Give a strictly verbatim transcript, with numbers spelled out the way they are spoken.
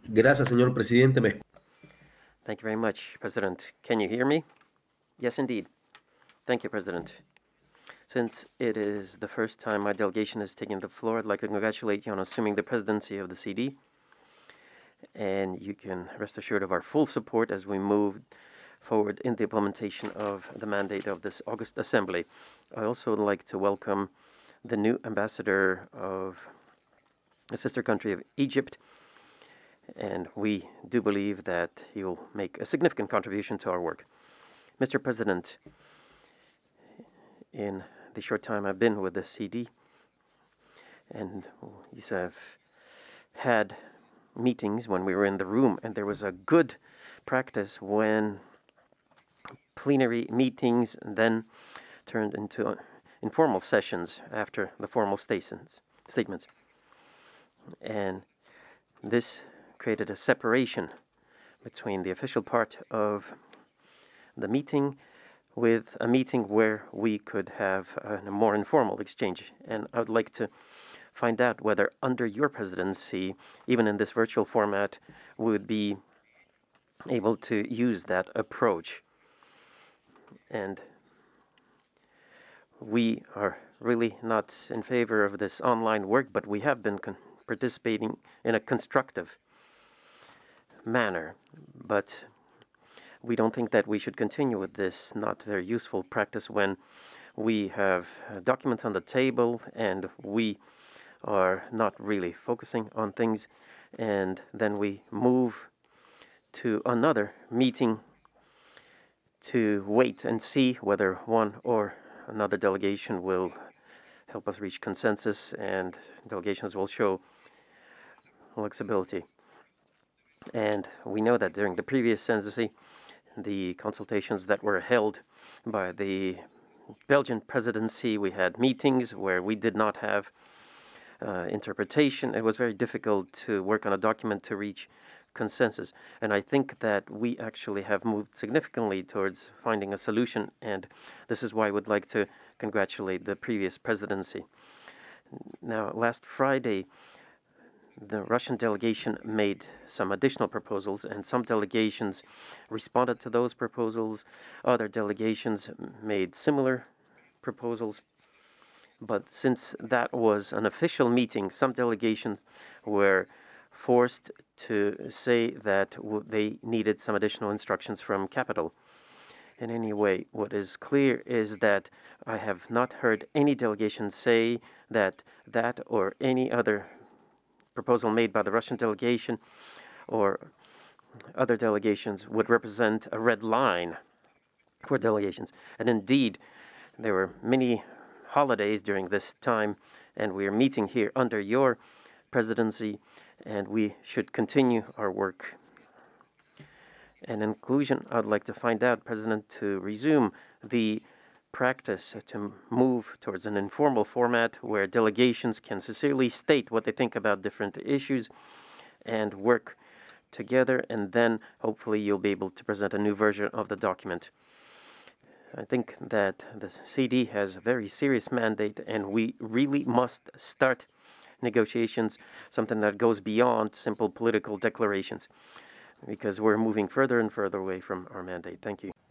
Gracias, señor presidente. Me Thank you very much, President. Can you hear me? Yes, indeed. Thank you, President. Since it is the first time my delegation has taken the floor, I'd like to congratulate you on assuming the presidency of the C D. And you can rest assured of our full support as we move forward in the implementation of the mandate of this August Assembly. I also would like to welcome the new ambassador of the sister country of Egypt, and we do believe that he will make a significant contribution to our work. Mister President, in the short time I've been with the C D, and we have had meetings when we were in the room, and there was a good practice when plenary meetings then turned into informal sessions after the formal statements. statements. And this created a separation between the official part of the meeting with a meeting where we could have a more informal exchange. And I would like to find out whether under your presidency, even in this virtual format, we would be able to use that approach. And we are really not in favor of this online work, but we have been participating in a constructive manner. But we don't think that we should continue with this not very useful practice when we have documents on the table and we are not really focusing on things, and then we move to another meeting to wait and see whether one or another delegation will help us reach consensus, and delegations will show flexibility. And we know that during the previous presidency, the consultations that were held by the Belgian presidency, we had meetings where we did not have uh, interpretation. It was very difficult to work on a document to reach consensus. And I think that we actually have moved significantly towards finding a solution, and this is why I would like to congratulate the previous presidency. Now, last Friday, the Russian delegation made some additional proposals, and some delegations responded to those proposals. Other delegations made similar proposals. But since that was an official meeting, some delegations were forced to say that w- they needed some additional instructions from Capital. In any way, what is clear is that I have not heard any delegation say that that or any other proposal made by the Russian delegation or other delegations would represent a red line for delegations. And indeed, there were many holidays during this time, and we are meeting here under your presidency, and we should continue our work. And in conclusion, I'd like to find out, President, to resume the practice to move towards an informal format where delegations can sincerely state what they think about different issues and work together, and then hopefully you'll be able to present a new version of the document. I think that the C D has a very serious mandate, and we really must start negotiations, something that goes beyond simple political declarations, because we're moving further and further away from our mandate. Thank you.